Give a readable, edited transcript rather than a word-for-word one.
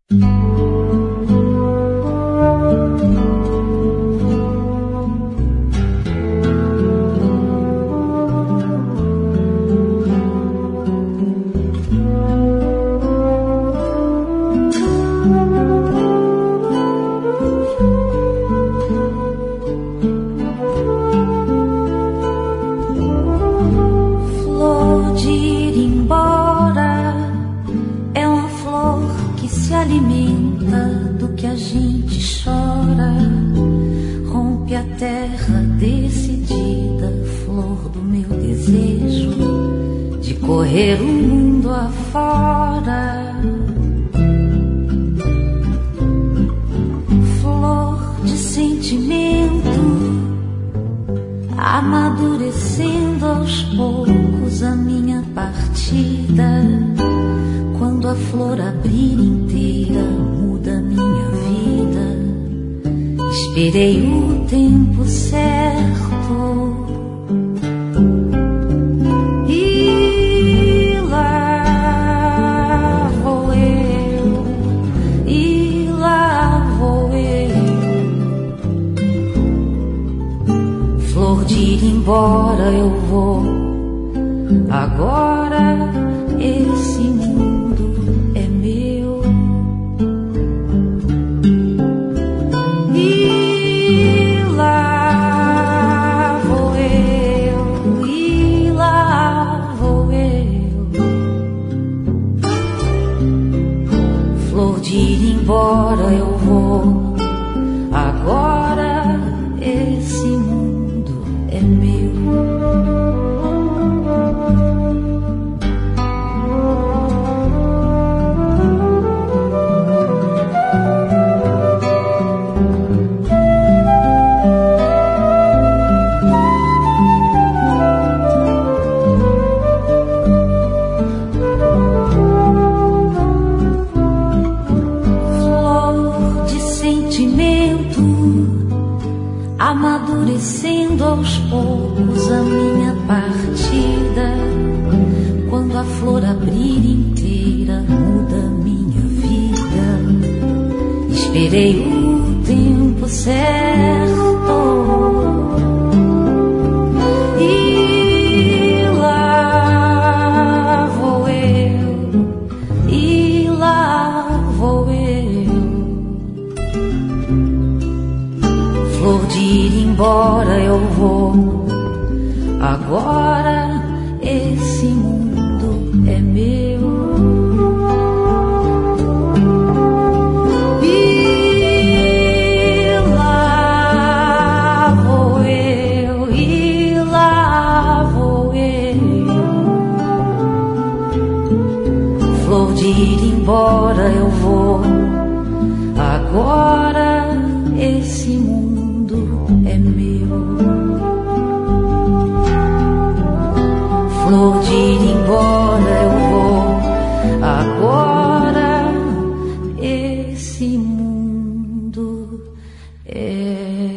Correr o mundo afora, flor de sentimento, amadurecendo aos poucos a minha partida. Quando a flor abrir inteira, muda a minha vida. Esperei o tempo certo. Embora eu vou, agora esse mundo é meu. E lá vou eu, e lá vou eu. Flor de ir embora eu vou, agora esse mundo é meu. Flor de sentimento, amadurecendo aos poucos a minha partida. Quando a flor abrir inteira, muda a minha vida. Esperei o tempo certo. E lá vou eu, e lá vou eu. Flor de ir embora eu vou, agora esse mundo é meu. E lá vou eu, e lá vou eu. Flor de ir embora eu vou, agora esse mundo é meu. Flor de ir embora eu vou, agora esse mundo é